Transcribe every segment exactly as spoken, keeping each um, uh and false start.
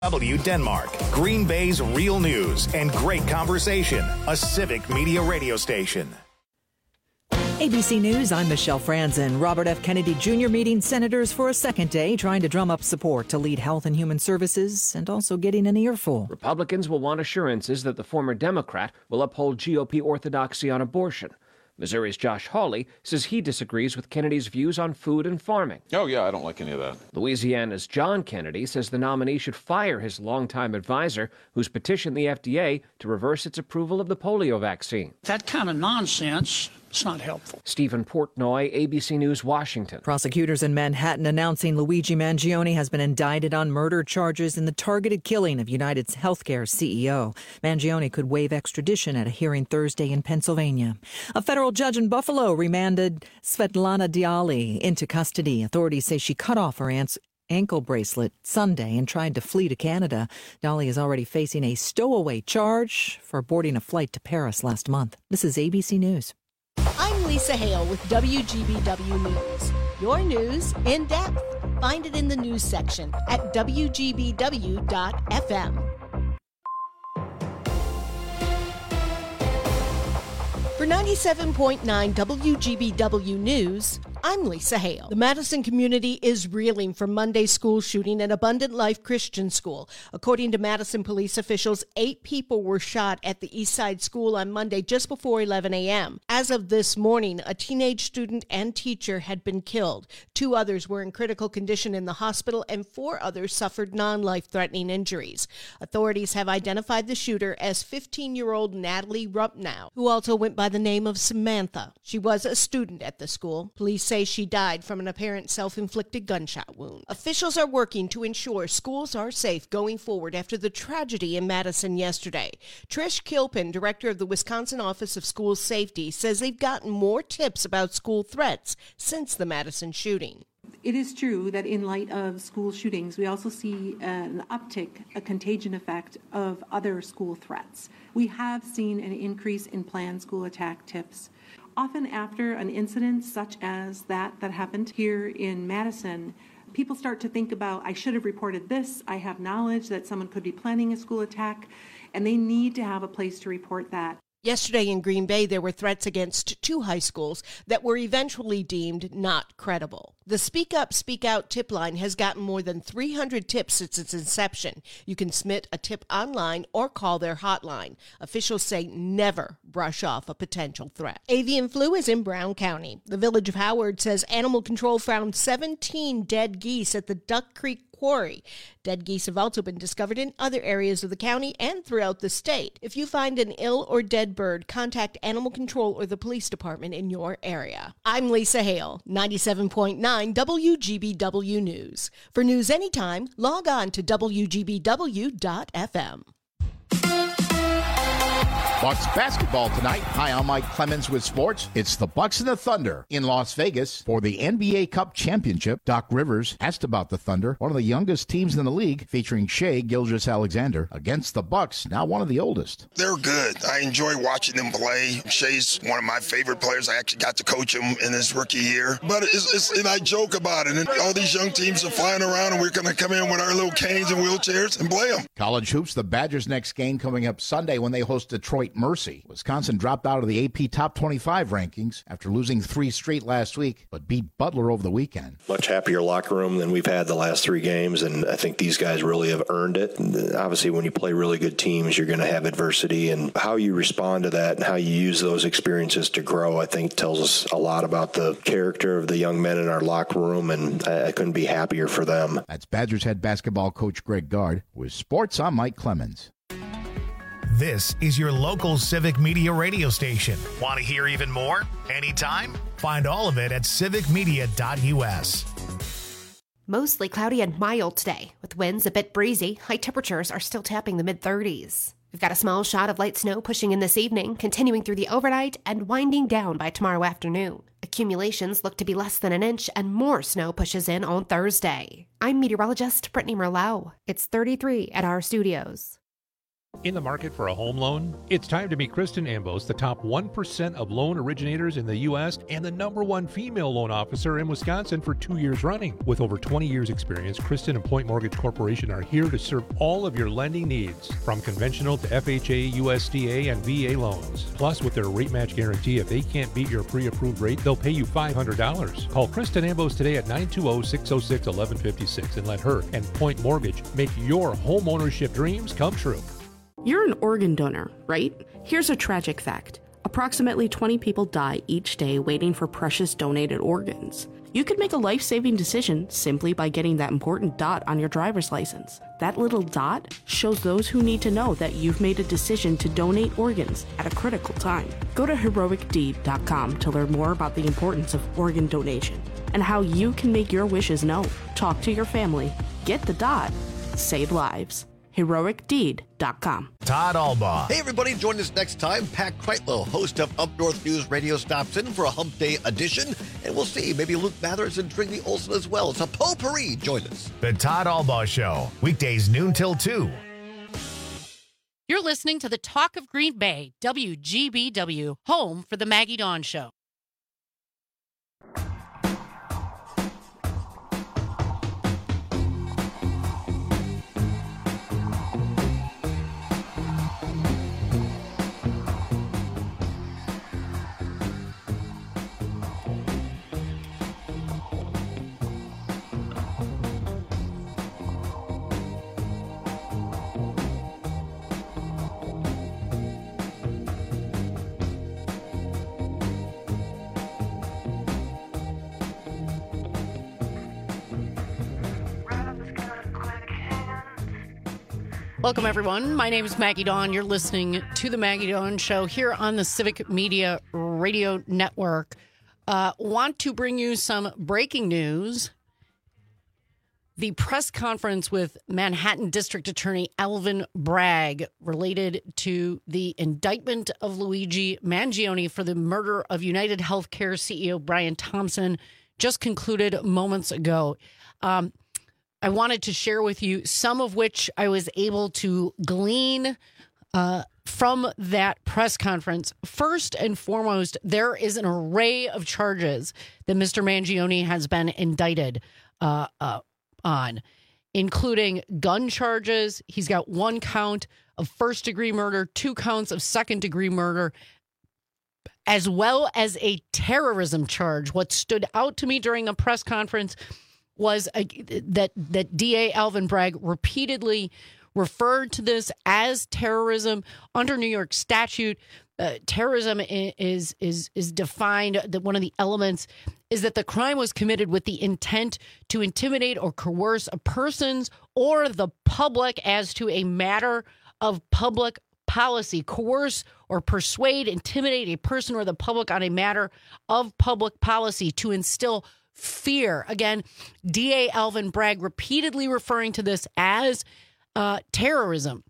W Denmark, Green Bay's real news and great conversation, a civic media radio station. A B C News, I'm Michelle Franzen. Robert F. Kennedy Junior meeting senators for a second day, trying to drum up support to lead Health and Human Services and also getting an earful. Republicans will want assurances that the former Democrat will uphold G O P orthodoxy on abortion. Missouri's Josh Hawley says he disagrees with Kennedy's views on food and farming. Oh, yeah, I don't like any of that. Louisiana's John Kennedy says the nominee should fire his longtime advisor, who's petitioned the F D A to reverse its approval of the polio vaccine. That kind of nonsense, it's not helpful. Stephen Portnoy, A B C News, Washington. Prosecutors in Manhattan announcing Luigi Mangione has been indicted on murder charges in the targeted killing of United's healthcare C E O. Mangione could waive extradition at a hearing Thursday in Pennsylvania. A federal judge in Buffalo remanded Svetlana Diali into custody. Authorities say she cut off her aunt's ankle bracelet Sunday and tried to flee to Canada. Dolly is already facing a stowaway charge for boarding a flight to Paris last month. This is A B C News. I'm Lisa Hale with W G B W News. Your news in depth. Find it in the news section at W G B W dot F M. For ninety-seven point nine W G B W News, I'm Lisa Hale. The Madison community is reeling from Monday's school shooting at Abundant Life Christian School. According to Madison police officials, eight people were shot at the East Side School on Monday just before eleven a.m. As of this morning, a teenage student and teacher had been killed. Two others were in critical condition in the hospital, and four others suffered non-life-threatening injuries. Authorities have identified the shooter as fifteen-year-old Natalie Ruppnow, who also went by the name of Samantha. She was a student at the school. Police say she died from an apparent self-inflicted gunshot wound. Officials are working to ensure schools are safe going forward after the tragedy in Madison yesterday. Trish Kilpin, director of the Wisconsin Office of School Safety, says they've gotten more tips about school threats since the Madison shooting. It is true that in light of school shootings, we also see an uptick, a contagion effect of other school threats. We have seen an increase in planned school attack tips. Often after an incident such as that that happened here in Madison, people start to think about, I should have reported this, I have knowledge that someone could be planning a school attack, and they need to have a place to report that. Yesterday in Green Bay, there were threats against two high schools that were eventually deemed not credible. The Speak Up, Speak Out tip line has gotten more than three hundred tips since its inception. You can submit a tip online or call their hotline. Officials say never brush off a potential threat. Avian flu is in Brown County. The Village of Howard says animal control found seventeen dead geese at the Duck Creek Quarry. Dead geese have also been discovered in other areas of the county and throughout the state. If you find an ill or dead bird, contact Animal Control or the police department in your area. I'm Lisa Hale, ninety-seven point nine W G B W News. For news anytime, log on to W G B W dot F M. Bucks basketball tonight. Hi, I'm Mike Clemens with sports. It's the Bucks and the Thunder in Las Vegas for the N B A Cup Championship. Doc Rivers asked about the Thunder, one of the youngest teams in the league, featuring Shai Gilgeous-Alexander, against the Bucks, now one of the oldest. They're good. I enjoy watching them play. Shai's one of my favorite players. I actually got to coach him in his rookie year. But it's, it's and I joke about it. And all these young teams are flying around, and we're going to come in with our little canes and wheelchairs and play them. College hoops, the Badgers' next game coming up Sunday when they host Detroit Mercy. Wisconsin dropped out of the A P Top twenty-five rankings after losing three straight last week, but beat Butler over the weekend. Much happier locker room than we've had the last three games, and I think these guys really have earned it. And obviously, when you play really good teams, you're going to have adversity, and how you respond to that and how you use those experiences to grow, I think, tells us a lot about the character of the young men in our locker room, and I, I couldn't be happier for them. That's Badgers head basketball coach Greg Gard. With sports, I'm Mike Clemens. This is your local civic media radio station. Want to hear even more? Anytime? Find all of it at civic media dot U S. Mostly cloudy and mild today, with winds a bit breezy. High temperatures are still tapping the mid thirties. We've got a small shot of light snow pushing in this evening, continuing through the overnight and winding down by tomorrow afternoon. Accumulations look to be less than an inch, and more snow pushes in on Thursday. I'm meteorologist Brittany Merlot. It's thirty-three at our studios. In the market for a home loan? It's time to meet Kristen Ambos, the top one percent of loan originators in the U S and the number one female loan officer in Wisconsin for two years running. With over twenty years experience, Kristen and Point Mortgage Corporation are here to serve all of your lending needs, from conventional to F H A, U S D A, and V A loans. Plus, with their rate match guarantee, if they can't beat your pre-approved rate, they'll pay you five hundred dollars. Call Kristen Ambos today at nine two zero, six zero six, one one five six and let her and Point Mortgage make your home ownership dreams come true. You're an organ donor, right? Here's a tragic fact. Approximately twenty people die each day waiting for precious donated organs. You could make a life-saving decision simply by getting that important dot on your driver's license. That little dot shows those who need to know that you've made a decision to donate organs at a critical time. Go to heroic deed dot com to learn more about the importance of organ donation and how you can make your wishes known. Talk to your family. Get the dot. Save lives. heroic deed dot com. Todd Albaugh. Hey, everybody, join us next time. Pat Kreitlow, host of Up North News Radio, stops in for a Hump Day edition, and we'll see. Maybe Luke Mathers and Trinity Olsen as well. It's a potpourri. Join us. The Todd Albaugh Show, weekdays noon till two. You're listening to the Talk of Green Bay, W G B W, home for the Maggie Dawn Show. Welcome, everyone. My name is Maggie Dawn. You're listening to the Maggie Dawn Show here on the Civic Media Radio Network. Uh, want to bring you some breaking news. The press conference with Manhattan District Attorney Alvin Bragg related to the indictment of Luigi Mangione for the murder of United Healthcare C E O Brian Thompson just concluded moments ago. Um, I wanted to share with you some of which I was able to glean uh, from that press conference. First and foremost, there is an array of charges that Mister Mangione has been indicted uh, uh, on, including gun charges. He's got one count of first-degree murder, two counts of second-degree murder, as well as a terrorism charge. What stood out to me during the press conference was a, that that D A Alvin Bragg repeatedly referred to this as terrorism under New York statute. Uh, terrorism is is is defined that one of the elements is that the crime was committed with the intent to intimidate or coerce a person's or the public as to a matter of public policy. Coerce or persuade, intimidate a person or the public on a matter of public policy to instill fear. Again, D A Alvin Bragg repeatedly referring to this as uh, terrorism.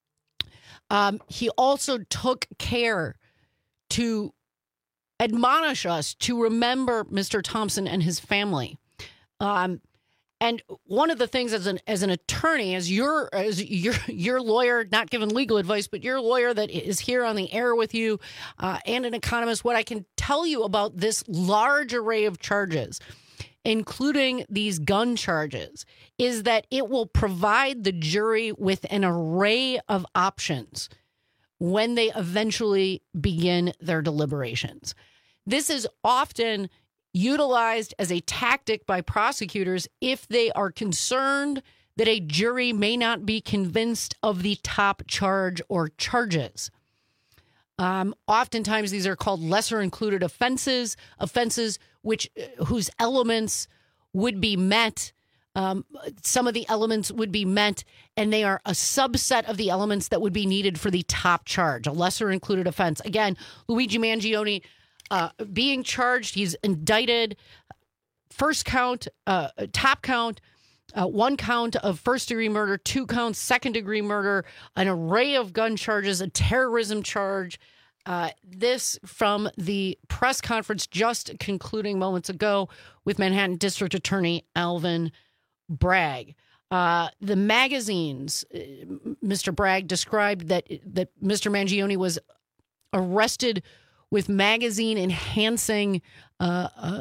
Um, he also took care to admonish us to remember Mister Thompson and his family. Um, and one of the things as an as an attorney, as your as your your lawyer, not giving legal advice, but your lawyer that is here on the air with you, uh, and an economist, what I can tell you about this large array of charges, including these gun charges, is that it will provide the jury with an array of options when they eventually begin their deliberations. This is often utilized as a tactic by prosecutors if they are concerned that a jury may not be convinced of the top charge or charges. Um, oftentimes, these are called lesser included offenses, offenses which whose elements would be met. Um, some of the elements would be met, and they are a subset of the elements that would be needed for the top charge, a lesser included offense. Again, Luigi Mangione uh, being charged, he's indicted. First count, uh, top count, uh, one count of first degree murder, two counts, second degree murder, an array of gun charges, a terrorism charge. Uh, this from the press conference just concluding moments ago with Manhattan District Attorney Alvin Bragg. Uh, the magazines, uh, Mister Bragg described that that Mister Mangione was arrested with magazine enhancing uh, uh,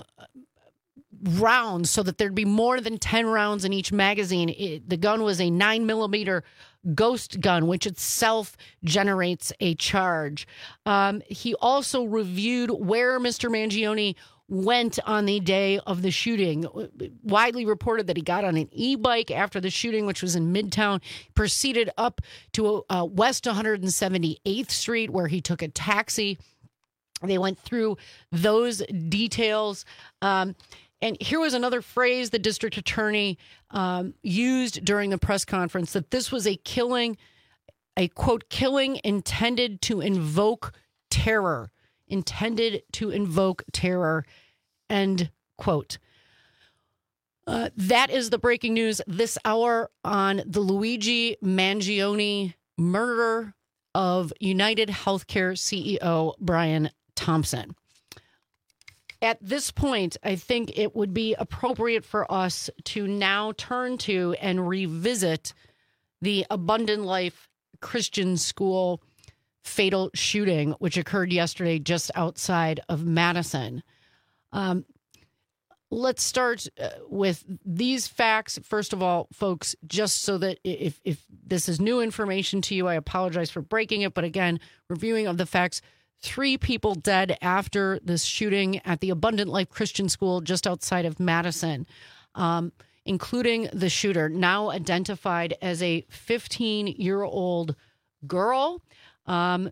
rounds so that there'd be more than ten rounds in each magazine. It, the gun was a nine millimeter ghost gun, which itself generates a charge. Um, he also reviewed where Mister Mangione went on the day of the shooting. Widely reported that he got on an e-bike after the shooting, which was in Midtown, proceeded up to uh, West one hundred seventy-eighth Street, where he took a taxi. They went through those details. Um, and here was another phrase the district attorney um, used during the press conference, that this was a killing, a quote, killing intended to invoke terror, intended to invoke terror, end quote. Uh, that is the breaking news this hour on the Luigi Mangione murder of United Healthcare C E O Brian Thompson. At this point, I think it would be appropriate for us to now turn to and revisit the Abundant Life Christian School fatal shooting, which occurred yesterday just outside of Madison. Um, let's start uh, with these facts. First of all, folks, just so that if, if this is new information to you, I apologize for breaking it. But again, reviewing of the facts, three people dead after this shooting at the Abundant Life Christian School just outside of Madison, um, including the shooter, now identified as a fifteen-year-old girl. Um,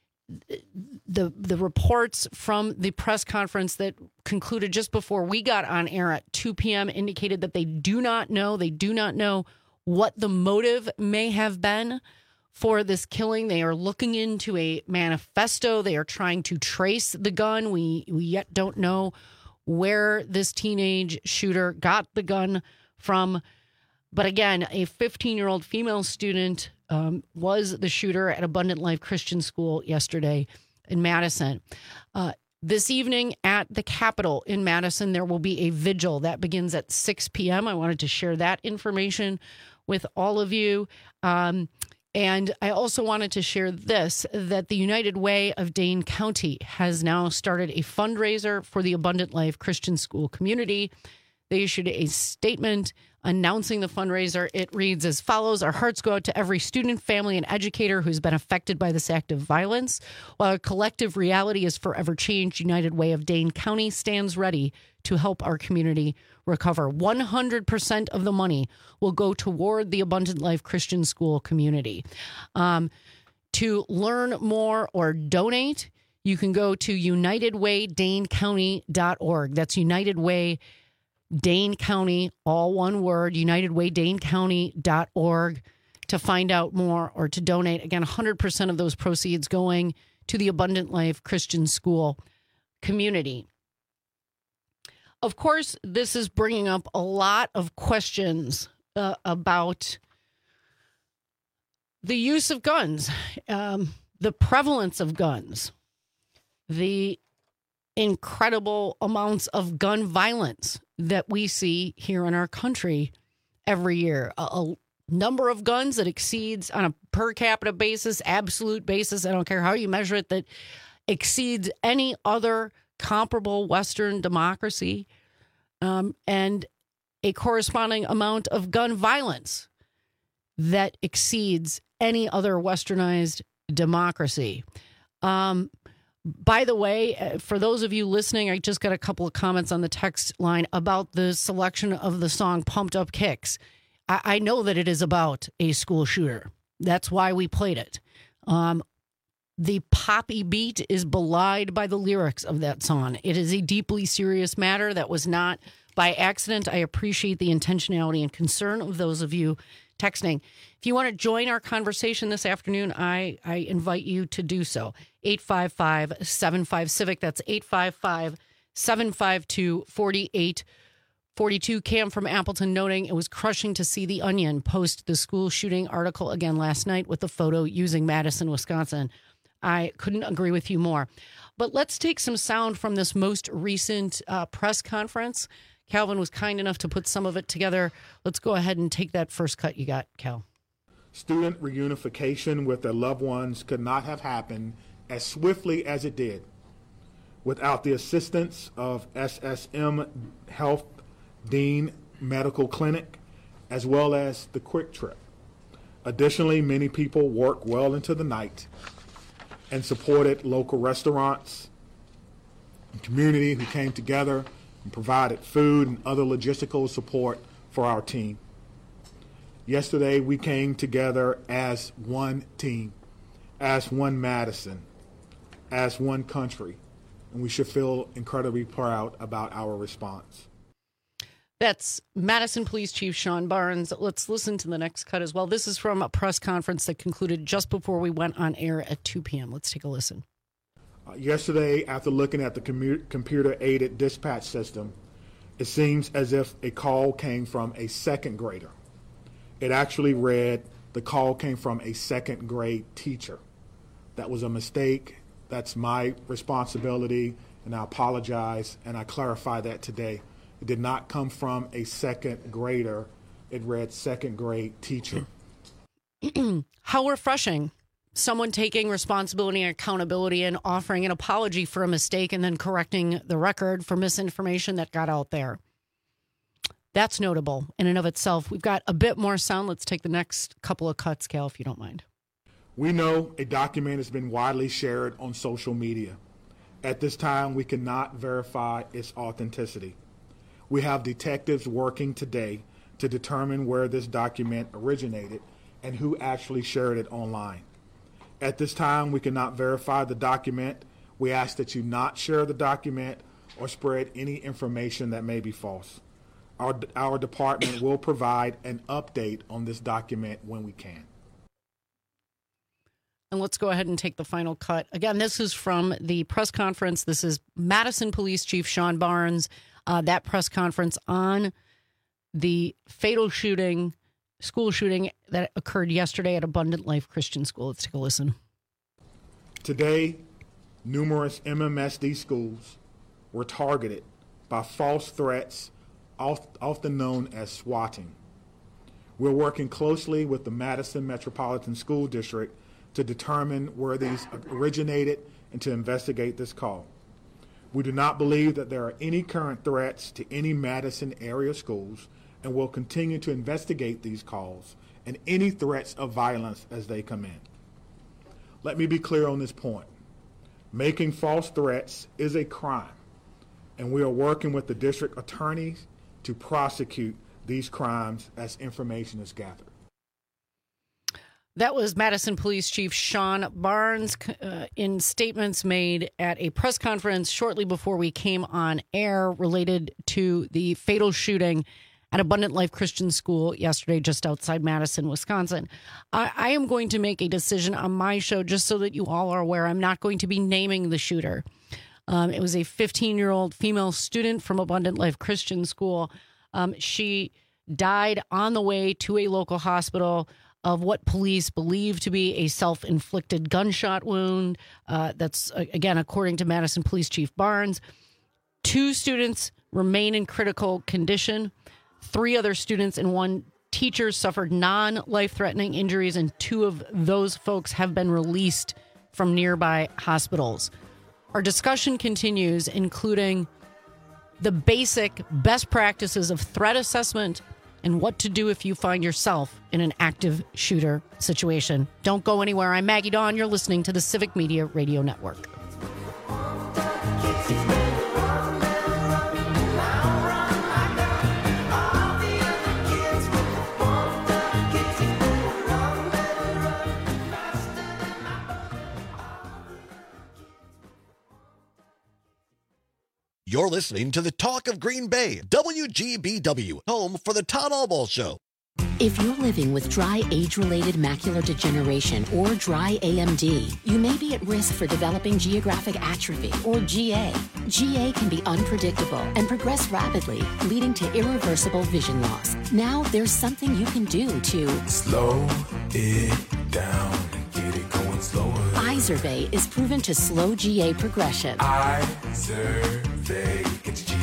the the reports from the press conference that concluded just before we got on air at two p.m. indicated that they do not know, they do not know what the motive may have been for this killing. They are looking into a manifesto. They are trying to trace the gun. We, we yet don't know where this teenage shooter got the gun from. But again, a fifteen-year-old female student um, was the shooter at Abundant Life Christian School yesterday in Madison. Uh, this evening at the Capitol in Madison, there will be a vigil that begins at six p.m. I wanted to share that information with all of you. Um, and I also wanted to share this, that the United Way of Dane County has now started a fundraiser for the Abundant Life Christian School community. They issued a statement announcing the fundraiser. It reads as follows: our hearts go out to every student, family, and educator who's been affected by this act of violence. While our collective reality is forever changed, United Way of Dane County stands ready to help our community recover. one hundred percent of the money will go toward the Abundant Life Christian School community. Um, to learn more or donate, you can go to united way dane county dot org. That's United Way Dane County, all one word, united way dane county dot org to find out more or to donate. Again, one hundred percent of those proceeds going to the Abundant Life Christian School community. Of course, this is bringing up a lot of questions uh, about the use of guns, um, the prevalence of guns, the incredible amounts of gun violence that we see here in our country every year. A, a number of guns that exceeds on a per capita basis, absolute basis, I don't care how you measure it, that exceeds any other comparable Western democracy, um, and a corresponding amount of gun violence that exceeds any other westernized democracy. Um, By the way, for those of you listening, I just got a couple of comments on the text line about the selection of the song Pumped Up Kicks. I, I know that it is about a school shooter. That's why we played it. Um, the poppy beat is belied by the lyrics of that song. It is a deeply serious matter that was not by accident. I appreciate the intentionality and concern of those of you texting. If you want to join our conversation this afternoon, I, I invite you to do so. eight five five, seven five, CIVIC. That's eight five five, seven five two, four eight four two. Cam from Appleton noting it was crushing to see The Onion post the school shooting article again last night with the photo using Madison, Wisconsin. I couldn't agree with you more. But let's take some sound from this most recent uh, press conference Calvin was kind enough to put some of it together. Let's go ahead and take that first cut you got, Cal. Student reunification with their loved ones could not have happened as swiftly as it did without the assistance of S S M Health Dean Medical Clinic, as well as the Quick Trip. Additionally, many people worked well into the night and supported local restaurants and community who came together and provided food and other logistical support for our team. Yesterday, we came together as one team, as one Madison, as one country, and we should feel incredibly proud about our response. That's Madison Police Chief Sean Barnes. Let's listen to the next cut as well. This is from a press conference that concluded just before we went on air at two p.m. Let's take a listen. Uh, yesterday, after looking at the commu- computer-aided dispatch system, it seems as if a call came from a second grader. It actually read the call came from a second grade teacher. That was a mistake. That's my responsibility, and I apologize, and I clarify that today. It did not come from a second grader. It read second grade teacher. How refreshing. Someone taking responsibility and accountability and offering an apology for a mistake and then correcting the record for misinformation that got out there. That's notable in and of itself. We've got a bit more sound. Let's take the next couple of cuts, Cal, if you don't mind. We know a document has been widely shared on social media. At this time, we cannot verify its authenticity. We have detectives working today to determine where this document originated and who actually shared it online. At this time, we cannot verify the document. We ask that you not share the document or spread any information that may be false. Our, our department will provide an update on this document when we can. And let's go ahead and take the final cut. Again, this is from the press conference. This is Madison Police Chief Sean Barnes. Uh, that press conference on the fatal shooting, school shooting that occurred yesterday at Abundant Life Christian School. Let's take a listen. Today, numerous M M S D schools were targeted by false threats, often known as swatting. We're working closely with the Madison Metropolitan School District to determine where these originated and to investigate this call. We do not believe that there are any current threats to any Madison area schools and will continue to investigate these calls and any threats of violence as they come in. Let me be clear on this point. Making false threats is a crime, and we are working with the district attorneys to prosecute these crimes as information is gathered. That was Madison Police Chief Sean Barnes uh, in statements made at a press conference shortly before we came on air related to the fatal shooting at Abundant Life Christian School yesterday just outside Madison, Wisconsin. I, I am going to make a decision on my show just so that you all are aware. I'm not going to be naming the shooter. Um, it was a fifteen-year-old female student from Abundant Life Christian School. Um, she died on the way to a local hospital of what police believe to be a self-inflicted gunshot wound. Uh, that's, again, according to Madison Police Chief Barnes. Two students remain in critical condition. Three other students and one teacher suffered non-life-threatening injuries, and two of those folks have been released from nearby hospitals. Our discussion continues, including the basic best practices of threat assessment and what to do if you find yourself in an active shooter situation. Don't go anywhere. I'm Maggie Dawn. You're listening to the Civic Media Radio Network. You're listening to the Talk of Green Bay, W G B W, home for the Todd Albaugh Show. If you're living with dry age-related macular degeneration or dry A M D, you may be at risk for developing geographic atrophy or G A. G A can be unpredictable and progress rapidly, leading to irreversible vision loss. Now there's something you can do to slow it down and get it going slower. Izervay is proven to slow G A progression. Izervay gets G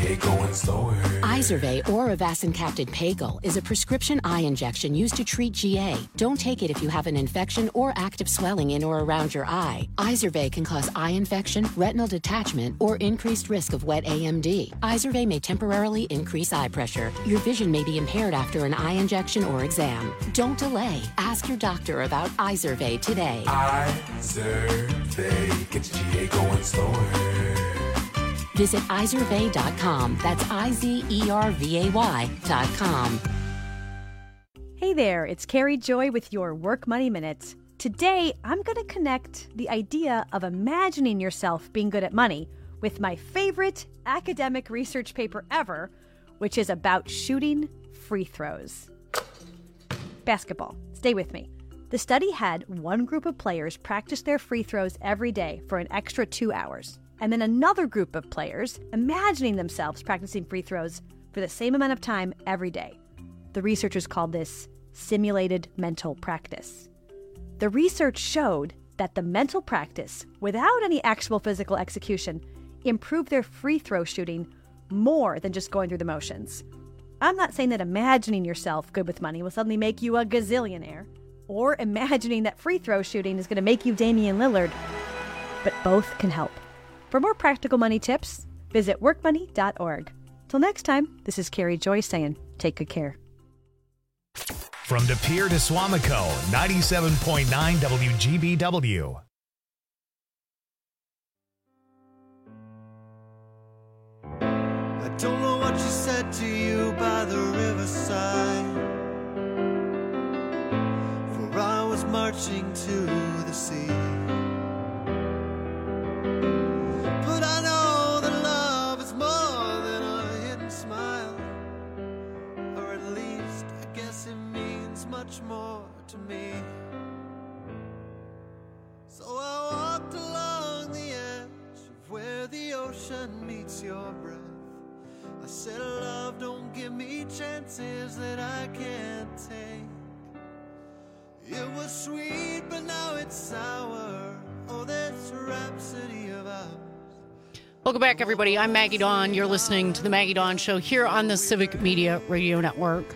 A going slower. Izervay or Avastin-capted Pagel is a prescription eye injection used to treat G A. Don't take it if you have an infection or active swelling in or around your eye. Izervay can cause eye infection, retinal detachment, or increased risk of wet A M D. Izervay may temporarily increase eye pressure. Your vision may be impaired after an eye injection or exam. Don't delay. Ask your doctor about Izervay today. Izervay gets G A going slower. Visit Izervay dot com. That's I Z E R V A Y dot com. Hey there, it's Carrie Joy with your Work Money Minute. Today, I'm going to connect the idea of imagining yourself being good at money with my favorite academic research paper ever, which is about shooting free throws. Basketball. Stay with me. The study had one group of players practice their free throws every day for an extra two hours. And then another group of players imagining themselves practicing free throws for the same amount of time every day. The researchers called this simulated mental practice. The research showed that the mental practice, without any actual physical execution, improved their free throw shooting more than just going through the motions. I'm not saying that imagining yourself good with money will suddenly make you a gazillionaire, or imagining that free throw shooting is going to make you Damian Lillard, but both can help. For more practical money tips, visit work money dot org. Till next time, this is Carrie Joy saying, take good care. From De Pere to Swamico, ninety-seven point nine W G B W. I don't know what she said to you by the riverside, for I was marching to the sea. But I know that love is more than a hidden smile, or at least I guess it means much more to me. So I walked along the edge of where the ocean meets your breath. I said, love, don't give me chances that I can't take. It was sweet, but now it's sour. Oh, this rhapsody of ours. Welcome back, everybody. I'm Maggie Dawn. You're listening to the Maggie Dawn Show here on the Civic Media Radio Network.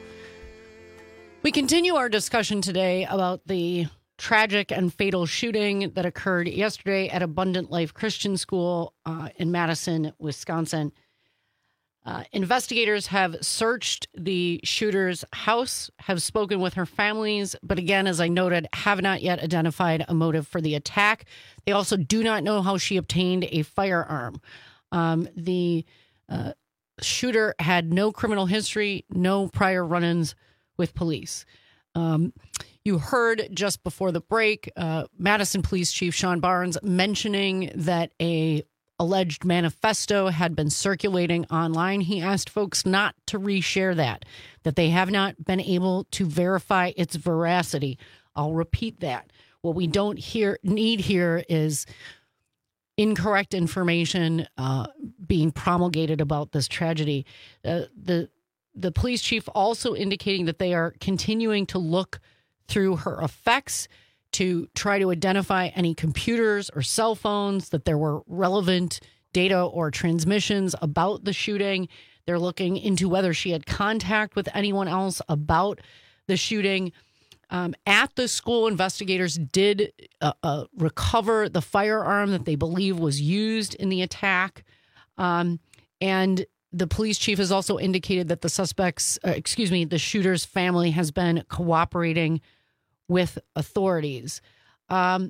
We continue our discussion today about the tragic and fatal shooting that occurred yesterday at Abundant Life Christian School uh, in Madison, Wisconsin. Uh, investigators have searched the shooter's house, have spoken with her families, but again, as I noted, have not yet identified a motive for the attack. They also do not know how she obtained a firearm. Um, the uh, shooter had no criminal history, no prior run-ins with police. Um, you heard just before the break, uh, Madison Police Chief Sean Barnes mentioning that a alleged manifesto had been circulating online. He asked folks not to reshare that, that they have not been able to verify its veracity. I'll repeat that. What we don't hear need here is incorrect information uh, being promulgated about this tragedy. Uh, the the police chief also indicating that they are continuing to look through her effects to try to identify any computers or cell phones that there were relevant data or transmissions about the shooting. They're looking into whether she had contact with anyone else about the shooting. Um, at the school, investigators did uh, uh, recover the firearm that they believe was used in the attack. Um, and the police chief has also indicated that the suspects, uh, excuse me, the shooter's family has been cooperating with authorities. Um,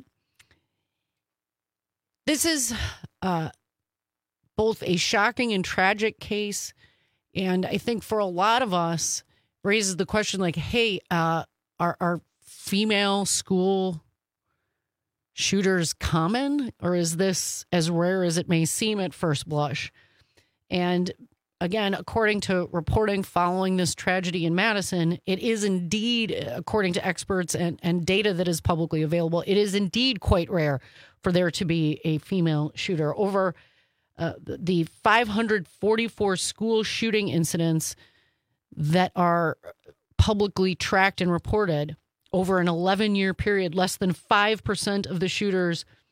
this is uh, both a shocking and tragic case. And I think for a lot of us raises the question like, hey, uh, are, are female school shooters common, or is this as rare as it may seem at first blush? And again, according to reporting following this tragedy in Madison, it is indeed, according to experts and, and data that is publicly available, it is indeed quite rare for there to be a female shooter. Over uh, the five hundred forty-four school shooting incidents that are publicly tracked and reported over an eleven-year period, less than five percent of the shooters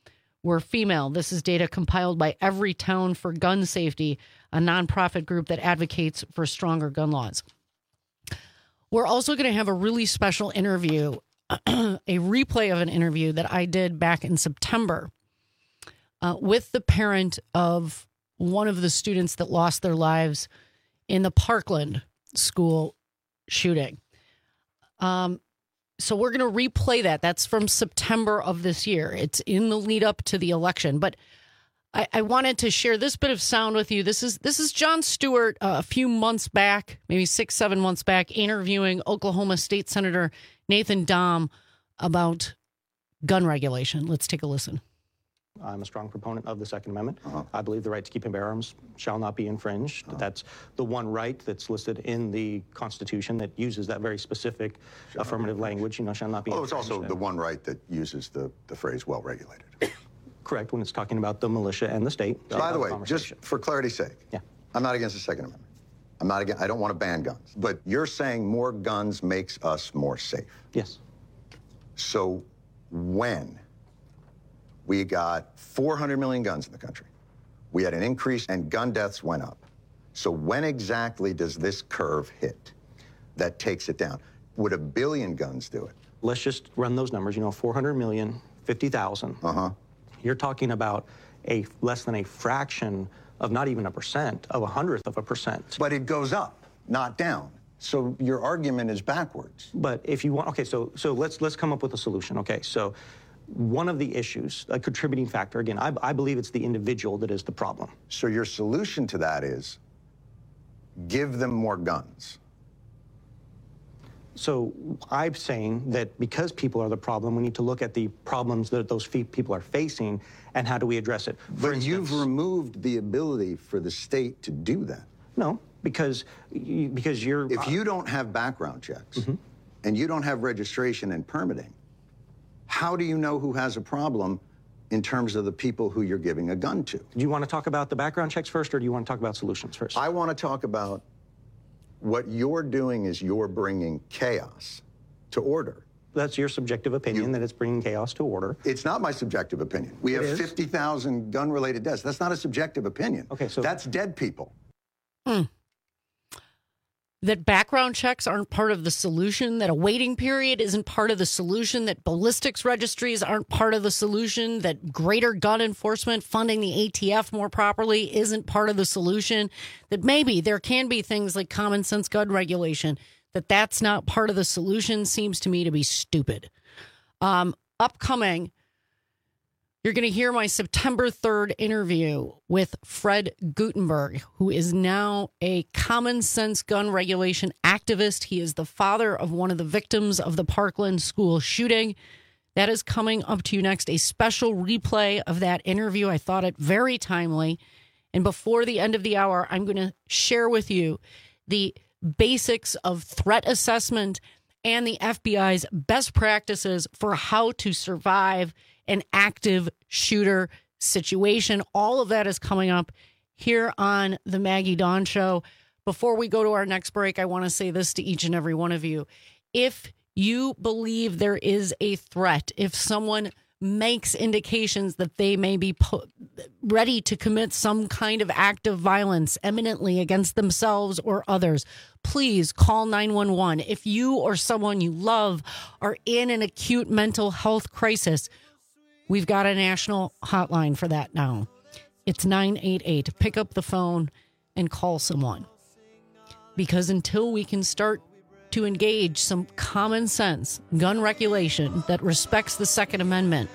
were female. This is data compiled by Everytown for Gun Safety, a nonprofit group that advocates for stronger gun laws. We're also going to have a really special interview, a replay of an interview that I did back in September uh, with the parent of one of the students that lost their lives in the Parkland school shooting. Um, so we're going to replay that. That's from September of this year. It's in the lead up to the election. But I, I wanted to share this bit of sound with you. This is this is Jon Stewart uh, a few months back, maybe six, seven months back, interviewing Oklahoma State Senator Nathan Dahm about gun regulation. Let's take a listen. I'm a strong proponent of the Second Amendment. Uh-huh. I believe the right to keep and bear arms shall not be infringed. Uh-huh. That's the one right that's listed in the Constitution that uses that very specific shall affirmative language, you know, shall not be well, infringed. Well, it's also the one right that uses the, the phrase well-regulated. Correct, when it's talking about the militia and the state. So by the way, just for clarity's sake, yeah. I'm not against the Second Amendment. I'm not against, I don't want to ban guns. But you're saying more guns makes us more safe. Yes. So when we got four hundred million guns in the country, we had an increase and gun deaths went up. So when exactly does this curve hit that takes it down? Would a billion guns do it? Let's just run those numbers. You know, four hundred million, fifty thousand. Uh-huh. You're talking about a less than a fraction of not even a percent, of a hundredth of a percent. But it goes up, not down. So your argument is backwards. But if you want, okay, so so let's let's come up with a solution. Okay, so one of the issues, a contributing factor, again, I, I believe it's the individual that is the problem. So your solution to that is give them more guns. So I'm saying that because people are the problem, we need to look at the problems that those people are facing and how do we address it. For but instance, you've removed the ability for the state to do that. No, because because you're... If you don't have background checks mm-hmm. and you don't have registration and permitting, how do you know who has a problem in terms of the people who you're giving a gun to? Do you want to talk about the background checks first, or do you want to talk about solutions first? I want to talk about what you're doing is you're bringing chaos to order. That's your subjective opinion, you, that it's bringing chaos to order. It's not my subjective opinion. We it have is. fifty thousand gun-related deaths. That's not a subjective opinion. Okay, so... That's dead people. Hmm. That background checks aren't part of the solution, that a waiting period isn't part of the solution, that ballistics registries aren't part of the solution, that greater gun enforcement, funding the A T F more properly isn't part of the solution, that maybe there can be things like common sense gun regulation, that that's not part of the solution seems to me to be stupid. Um, upcoming, you're going to hear my September third interview with Fred Guttenberg, who is now a common sense gun regulation activist. He is the father of one of the victims of the Parkland school shooting. That is coming up to you next, a special replay of that interview. I thought it very timely. And before the end of the hour, I'm going to share with you the basics of threat assessment and the F B I's best practices for how to survive an active shooter situation. All of that is coming up here on the Maggie Dawn Show. Before we go to our next break, I want to say this to each and every one of you. If you believe there is a threat, if someone makes indications that they may be po- ready to commit some kind of act of violence eminently against themselves or others, please call nine one one. If you or someone you love are in an acute mental health crisis, we've got a national hotline for that now. It's nine eight eight. Pick up the phone and call someone. Because until we can start to engage some common sense gun regulation that respects the Second Amendment,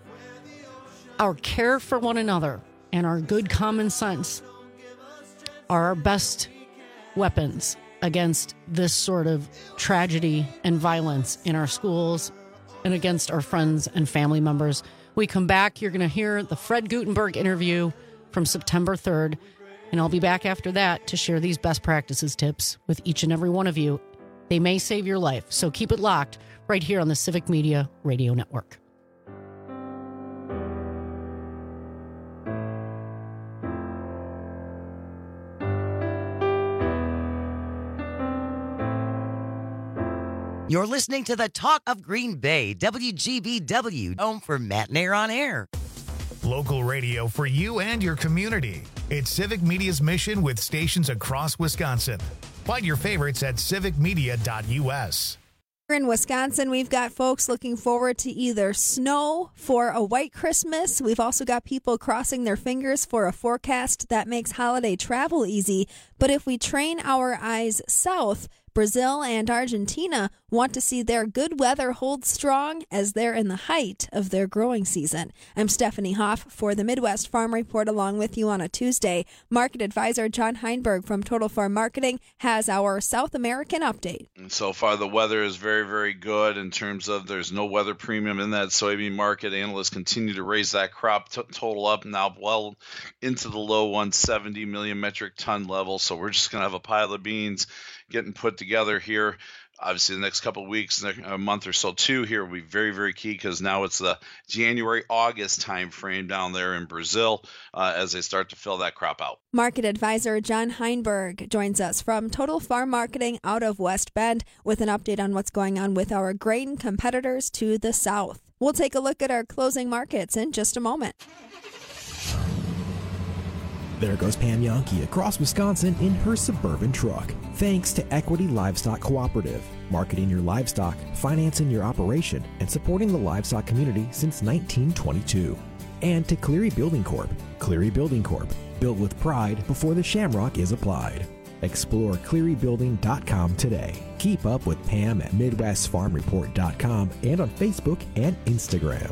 our care for one another and our good common sense are our best weapons against this sort of tragedy and violence in our schools and against our friends and family members. We come back, you're going to hear the Fred Guttenberg interview from September third, and I'll be back after that to share these best practices tips with each and every one of you. They may save your life, so keep it locked right here on the Civic Media Radio Network. You're listening to the Talk of Green Bay, W G B W, home for Matt Nair on Air. Local radio for you and your community. It's Civic Media's mission with stations across Wisconsin. Find your favorites at civic media dot u s. In Wisconsin, we've got folks looking forward to either snow for a white Christmas. We've also got people crossing their fingers for a forecast that makes holiday travel easy. But if we train our eyes south, Brazil and Argentina want to see their good weather hold strong as they're in the height of their growing season. I'm Stephanie Hoff for the Midwest Farm Report along with you on a Tuesday. Market advisor John Heinberg from Total Farm Marketing has our South American update. And so far, the weather is very, very good in terms of there's no weather premium in that soybean market. Analysts continue to raise that crop t- total up now well into the low one hundred seventy million metric ton level. So we're just going to have a pile of beans getting put together here. Obviously, the next couple of weeks, a month or so too here will be very, very key because now it's the January, August time frame down there in Brazil uh, as they start to fill that crop out. Market advisor John Heinberg joins us from Total Farm Marketing out of West Bend with an update on what's going on with our grain competitors to the south. We'll take a look at our closing markets in just a moment. There goes Pam Yankee across Wisconsin in her Suburban truck. Thanks to Equity Livestock Cooperative, marketing your livestock, financing your operation, and supporting the livestock community since nineteen twenty-two. And to Cleary Building Corp. Cleary Building Corp. Built with pride before the shamrock is applied. Explore cleary building dot com today. Keep up with Pam at midwest farm report dot com and on Facebook and Instagram.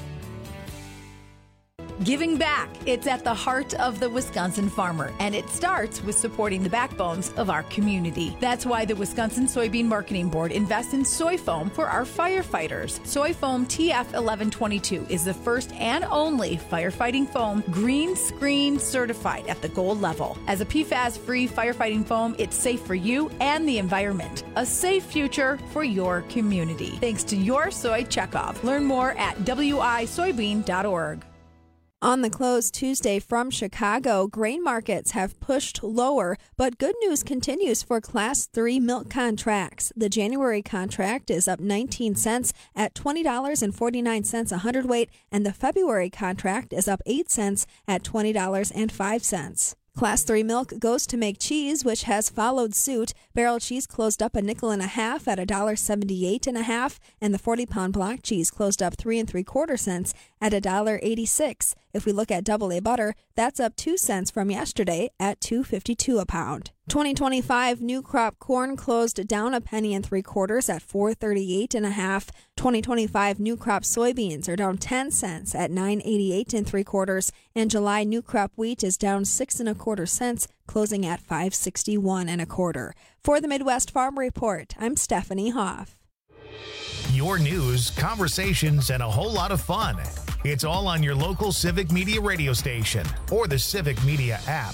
Giving back. It's at the heart of the Wisconsin farmer, and it starts with supporting the backbones of our community. That's why the Wisconsin Soybean Marketing Board invests in soy foam for our firefighters. Soy foam T F eleven twenty-two is the first and only firefighting foam green screen certified at the gold level. As a P FAS-free firefighting foam, it's safe for you and the environment. A safe future for your community. Thanks to your soy checkoff. Learn more at w i soybean dot org. On the close Tuesday from Chicago, grain markets have pushed lower, but good news continues for Class three milk contracts. The January contract is up nineteen cents at twenty dollars and forty-nine cents a hundredweight, and the February contract is up eight cents at twenty dollars and five cents. Class three milk goes to make cheese, which has followed suit. Barrel cheese closed up a nickel and a half at one dollar seventy-eight and a half, and the forty-pound block cheese closed up three and three quarter cents at one dollar eighty-six. If we look at double A butter, that's up two cents from yesterday at two fifty-two a pound. twenty twenty-five new crop corn closed down a penny and three quarters at four thirty-eight and a half. twenty twenty-five new crop soybeans are down ten cents at nine eighty-eight and three quarters, and July new crop wheat is down six and a quarter cents, closing at five sixty-one and a quarter. For the Midwest Farm Report, I'm Stephanie Hoff. Your news, conversations, and a whole lot of fun. It's all on your local Civic Media radio station or the Civic Media app.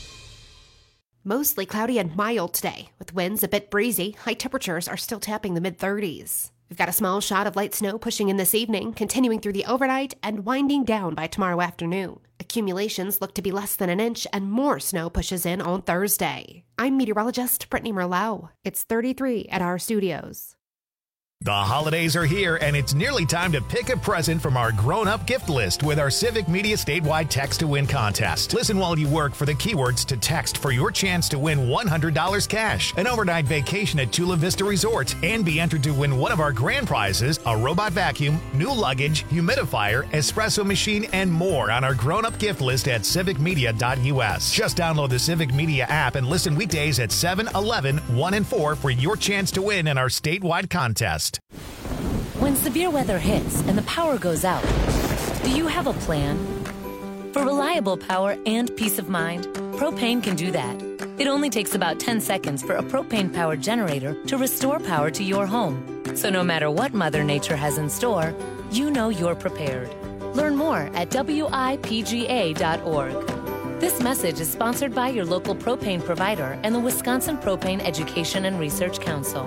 Mostly cloudy and mild today, with winds a bit breezy. High temperatures are still tapping the mid-thirties. We've got a small shot of light snow pushing in this evening, continuing through the overnight and winding down by tomorrow afternoon. Accumulations look to be less than an inch, and more snow pushes in on Thursday. I'm meteorologist Brittany Merlot. It's thirty-three at our studios. The holidays are here, and it's nearly time to pick a present from our grown-up gift list with our Civic Media statewide text-to-win contest. Listen while you work for the keywords to text for your chance to win one hundred dollars cash, an overnight vacation at Chula Vista Resort, and be entered to win one of our grand prizes, a robot vacuum, new luggage, humidifier, espresso machine, and more on our grown-up gift list at civic media dot u s. Just download the Civic Media app and listen weekdays at seven, eleven, one, and four for your chance to win in our statewide contest. When severe weather hits and the power goes out, do you have a plan? For reliable power and peace of mind, Propane can do that. It only takes about ten seconds for a propane-powered generator to restore power to your home. So no matter what Mother Nature has in store, you know you're prepared. Learn more at w i p g a dot org. This message is sponsored by your local propane provider and the Wisconsin Propane Education and Research Council.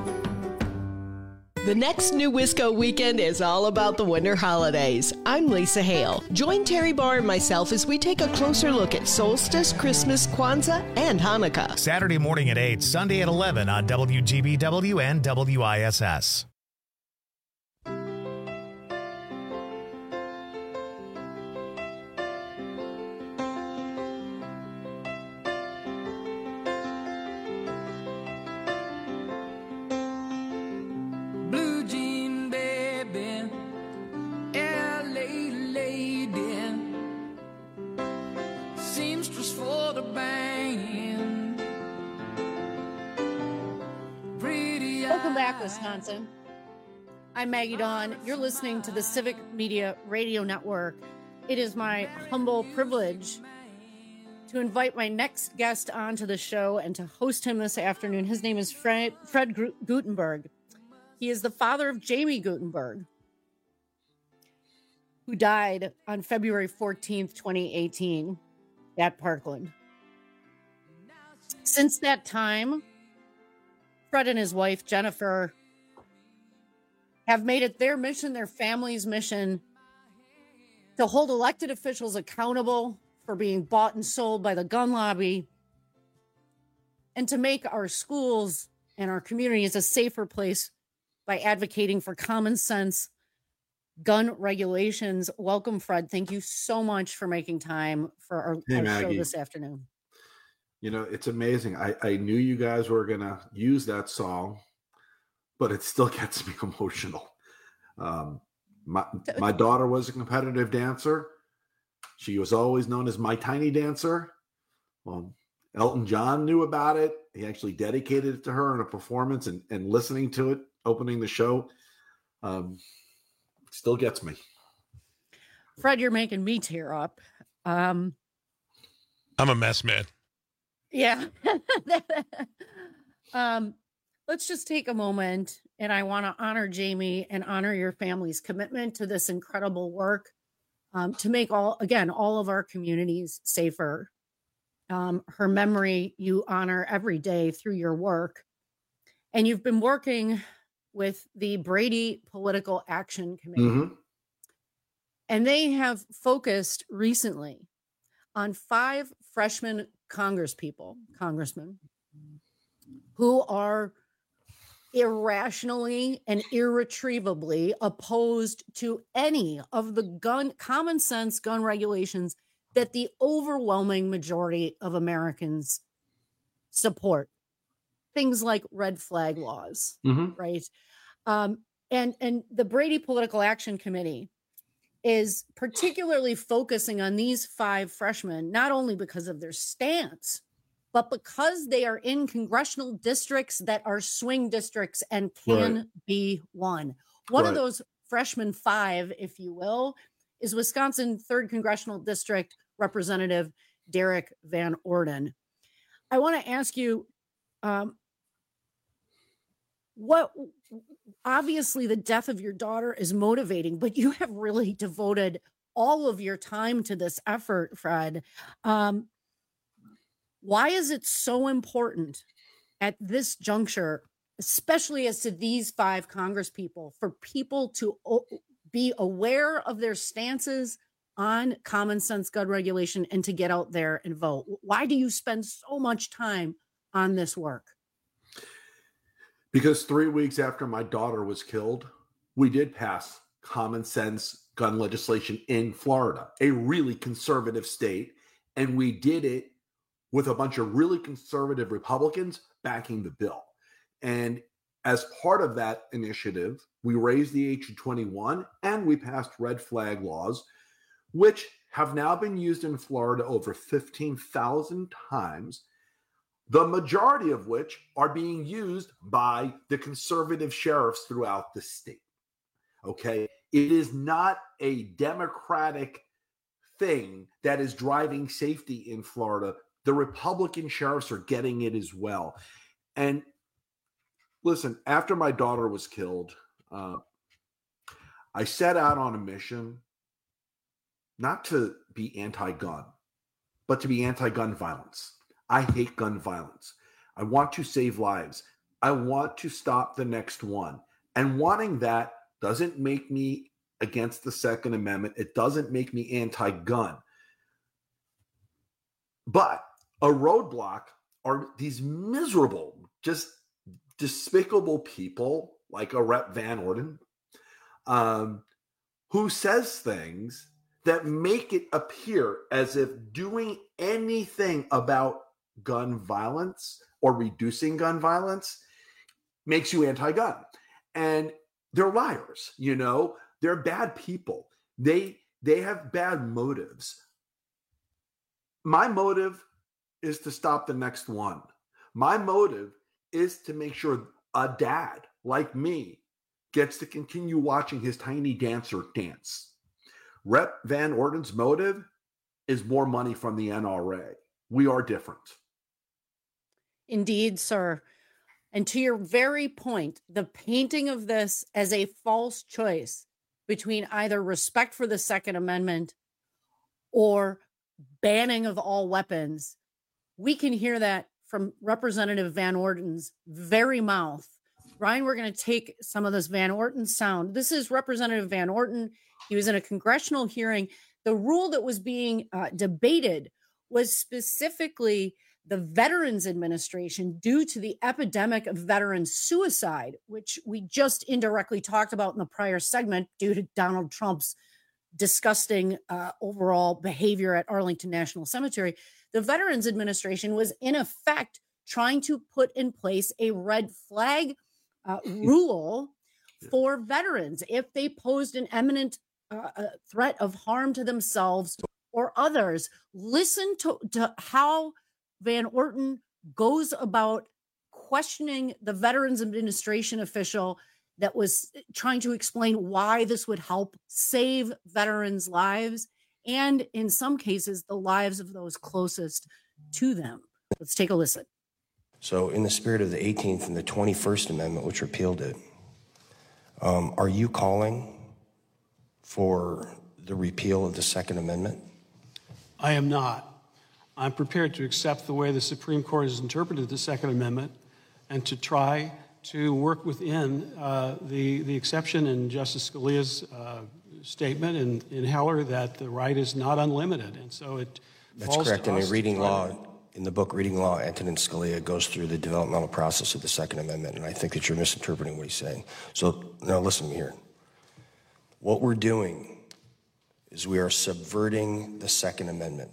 The next New Wisco weekend is all about the winter holidays. I'm Lisa Hale. Join Terry Barr and myself as we take a closer look at Solstice, Christmas, Kwanzaa, and Hanukkah. Saturday morning at eight, Sunday at eleven on W G B W and W I S S. back, Wisconsin. I'm Maggie Dawn. You're listening to the Civic Media Radio Network. It is my humble privilege to invite my next guest onto the show and to host him this afternoon. His name is Fred, Fred Guttenberg. He is the father of Jamie Guttenberg, who died on February fourteenth, twenty eighteen at Parkland. Since that time, Fred and his wife, Jennifer, have made it their mission, their family's mission, to hold elected officials accountable for being bought and sold by the gun lobby, and to make our schools and our communities a safer place by advocating for common sense gun regulations. Welcome, Fred. Thank you so much for making time for our, hey, our Maggie. show this afternoon. You know, it's amazing. I, I knew you guys were going to use that song, but it still gets me emotional. Um, my, my daughter was a competitive dancer. She was always known as my tiny dancer. Well, Elton John knew about it. He actually dedicated it to her in a performance, and, and listening to it, opening the show, um, still gets me. Fred, you're making me tear up. Um, I'm a mess, man. Yeah. um, let's just take a moment, and I want to honor Jamie and honor your family's commitment to this incredible work, um, to make all, again, all of our communities safer. Um, her memory you honor every day through your work. And you've been working with the Brady Political Action Committee. Mm-hmm. And they have focused recently on five freshman congresspeople, congressmen, who are irrationally and irretrievably opposed to any of the gun, common sense gun regulations that the overwhelming majority of Americans support. Things like red flag laws, mm-hmm. right? Um, and, and the Brady Political Action Committee is particularly focusing on these five freshmen, not only because of their stance, but because they are in congressional districts that are swing districts and can right. be won. One right. of those freshman five, if you will, is Wisconsin third Congressional District Representative Derek Van Orden. I want to ask you, um, what obviously the death of your daughter is motivating, but you have really devoted all of your time to this effort, Fred. Um, why is it so important at this juncture, especially as to these five congresspeople, for people to o- be aware of their stances on common sense gun regulation and to get out there and vote? Why do you spend so much time on this work? Because three weeks after my daughter was killed, we did pass common sense gun legislation in Florida, a really conservative state. And we did it with a bunch of really conservative Republicans backing the bill. And as part of that initiative, we raised the age of twenty-one and we passed red flag laws, which have now been used in Florida over fifteen thousand times, the majority of which are being used by the conservative sheriffs throughout the state. Okay? It is not a Democratic thing that is driving safety in Florida. The Republican sheriffs are getting it as well. And listen, after my daughter was killed, uh, I set out on a mission not to be anti-gun, but to be anti-gun violence. I hate gun violence. I want to save lives. I want to stop the next one. And wanting that doesn't make me against the Second Amendment. It doesn't make me anti-gun. But a roadblock are these miserable, just despicable people like a Rep Van Orden, um, who says things that make it appear as if doing anything about gun violence or reducing gun violence makes you anti-gun. And they're liars, you know, they're bad people. They they have bad motives. My motive is to stop the next one. My motive is to make sure a dad like me, gets to continue watching his tiny dancer dance. Rep Van Orden's motive is more money from the N R A. We are different. Indeed, sir. And to your very point, the painting of this as a false choice between either respect for the Second Amendment or banning of all weapons, we can hear that from Representative Van Orden's very mouth. Ryan, we're going to take some of this Van Orten sound. This is Representative Van Orten. He was in a congressional hearing. The rule that was being uh, debated was specifically the Veterans Administration due to the epidemic of veteran suicide, which we just indirectly talked about in the prior segment due to Donald Trump's disgusting uh, overall behavior at Arlington National Cemetery. The Veterans Administration was in effect trying to put in place a red flag uh, rule for veterans if they posed an imminent uh, threat of harm to themselves or others. Listen to, to how Van Orten goes about questioning the Veterans Administration official that was trying to explain why this would help save veterans' lives and, in some cases, the lives of those closest to them. Let's take a listen. So in the spirit of the eighteenth and the twenty-first Amendment, which repealed it, um, are you calling for the repeal of the Second Amendment? I am not. I'm prepared to accept the way the Supreme Court has interpreted the Second Amendment and to try to work within uh, the, the exception in Justice Scalia's uh, statement in, in Heller that the right is not unlimited. And so it That's correct. And in reading law, in the book Reading Law, Antonin Scalia goes through the developmental process of the Second Amendment, and I think that you're misinterpreting what he's saying. So now listen to me here. What we're doing is we are subverting the Second Amendment.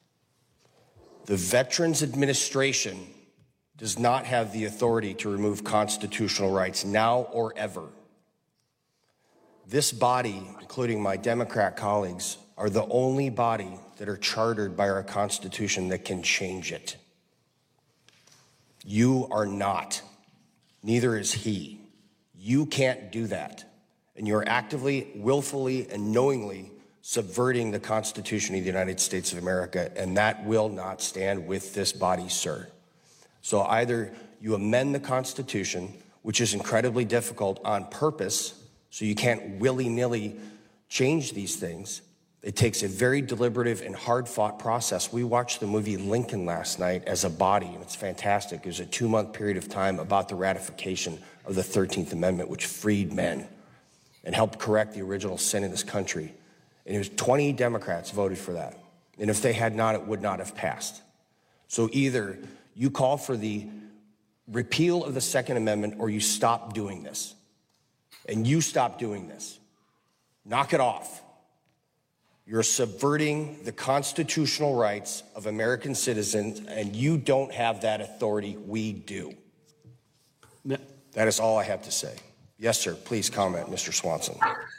The Veterans Administration does not have the authority to remove constitutional rights now or ever. This body, including my Democrat colleagues, are the only body that are chartered by our Constitution that can change it. You are not. Neither is he. You can't do that. And you're actively, willfully, and knowingly subverting the Constitution of the United States of America, and that will not stand with this body, sir. So either you amend the Constitution, which is incredibly difficult on purpose, so you can't willy-nilly change these things. It takes a very deliberative and hard-fought process. We watched the movie Lincoln last night as a body, and it's fantastic. It was a two-month period of time about the ratification of the thirteenth Amendment, which freed men and helped correct the original sin in this country. And it was twenty Democrats voted for that. And if they had not, it would not have passed. So either you call for the repeal of the Second Amendment or you stop doing this. And you stop doing this. Knock it off. You're subverting the constitutional rights of American citizens, and you don't have that authority. We do. That is all I have to say. Yes, sir. Please comment, Mister Swanson.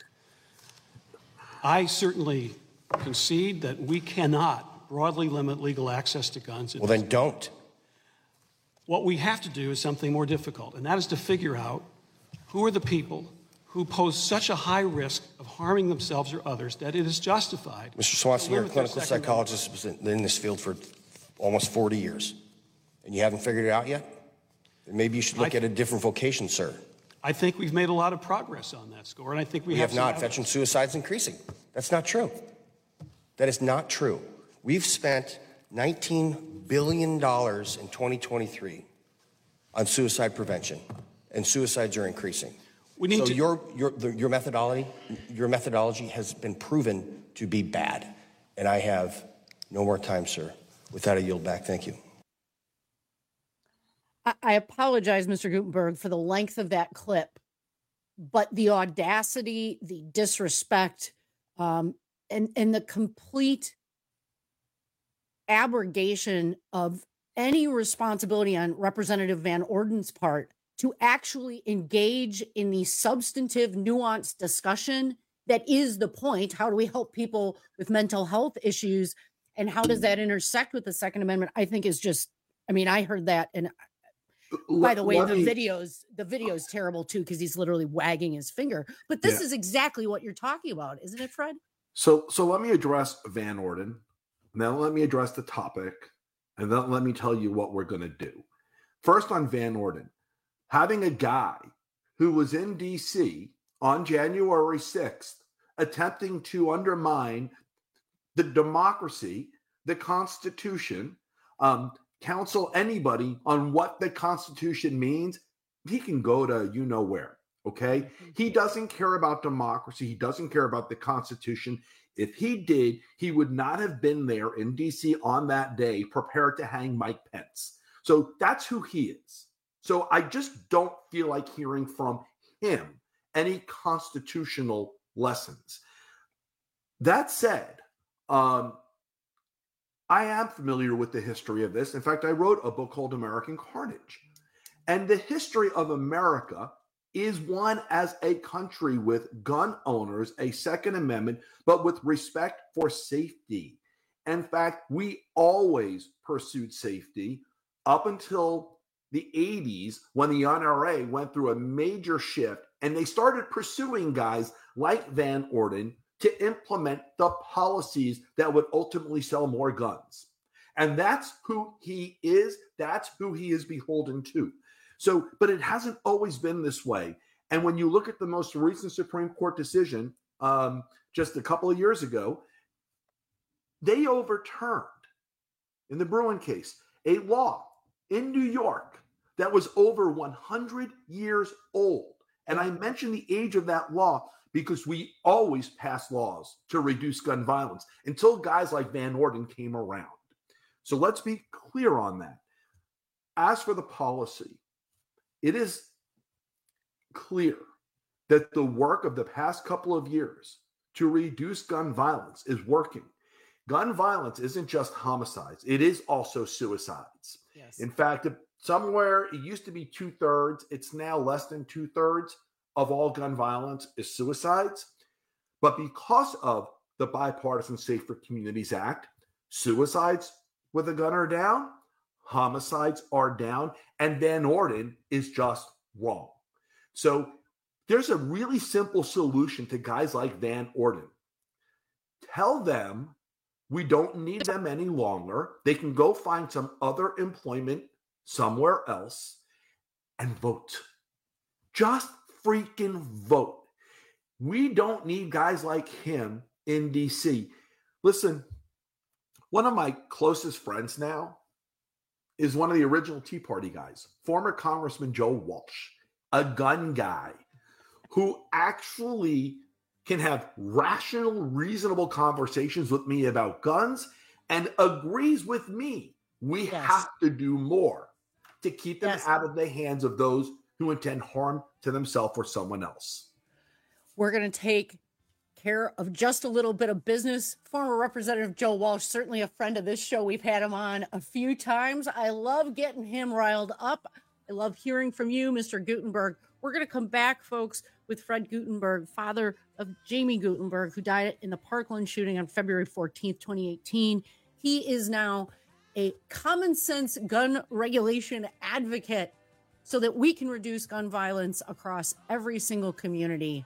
I certainly concede that we cannot broadly limit legal access to guns. Well, then don't. What we have to do is something more difficult, and that is to figure out who are the people who pose such a high risk of harming themselves or others that it is justified. Mister Swanson, you're a clinical psychologist who's been in this field for almost forty years, and you haven't figured it out yet? Then maybe you should look at a different vocation, sir. I think we've made a lot of progress on that score, and I think we, we have, have not. Veteran suicide's increasing. That's not true. That is not true. We've spent nineteen billion dollars in twenty twenty-three on suicide prevention, and suicides are increasing. We need so to- your your the, your methodology your methodology has been proven to be bad, and I have no more time, sir. With that, I yield back. Thank you. I apologize, Mister Gutenberg, for the length of that clip, but the audacity, the disrespect, um, and, and the complete abrogation of any responsibility on Representative Van Orden's part to actually engage in the substantive, nuanced discussion that is the point. How do we help people with mental health issues, and how does that intersect with the Second Amendment? I think is just, I mean, I heard that and By the way, let the me- videos, the video's terrible too, because he's literally wagging his finger. But this Yeah. is exactly what you're talking about, isn't it, Fred? So, so let me address Van Orden. Then let me address the topic, and then let me tell you what we're going to do. First, on Van Orden, having a guy who was in D C on January sixth attempting to undermine the democracy, the Constitution, um, counsel anybody on what the Constitution means, he can go to you know where. Okay. He doesn't care about democracy. He doesn't care about the Constitution. If he did, he would not have been there in D C on that day prepared to hang Mike Pence. So that's who he is. So I just don't feel like hearing from him any constitutional lessons. That said, um, I am familiar with the history of this. In fact, I wrote a book called American Carnage. And the history of America is one as a country with gun owners, a Second Amendment, but with respect for safety. In fact, we always pursued safety up until the eighties when the N R A went through a major shift and they started pursuing guys like Van Orden to implement the policies that would ultimately sell more guns. And that's who he is. That's who he is beholden to. So, but it hasn't always been this way. And when you look at the most recent Supreme Court decision um, just a couple of years ago, they overturned, in the Bruen case, a law in New York that was over one hundred years old. And I mention the age of that law because we always pass laws to reduce gun violence until guys like Van Orden came around. So let's be clear on that. As for the policy, it is clear that the work of the past couple of years to reduce gun violence is working. Gun violence isn't just homicides. It is also suicides. Yes. In fact, somewhere it used to be two-thirds. It's now less than two-thirds of all gun violence is suicides. But because of the Bipartisan Safer Communities Act, suicides with a gun are down, homicides are down, and Van Orden is just wrong. So there's a really simple solution to guys like Van Orden. Tell them we don't need them any longer. They can go find some other employment somewhere else and vote. Just freaking vote. We don't need guys like him in D C. Listen, one of my closest friends now is one of the original Tea Party guys, former Congressman Joe Walsh, a gun guy who actually can have rational, reasonable conversations with me about guns and agrees with me. We Yes. have to do more to keep them Yes. out of the hands of those who intend harm to themselves or someone else. We're going to take care of just a little bit of business. Former Representative Joe Walsh, certainly a friend of this show. We've had him on a few times. I love getting him riled up. I love hearing from you, Mister Guttenberg. We're going to come back, folks, with Fred Guttenberg, father of Jamie Guttenberg, who died in the Parkland shooting on February fourteenth, twenty eighteen. He is now a common sense gun regulation advocate so that we can reduce gun violence across every single community.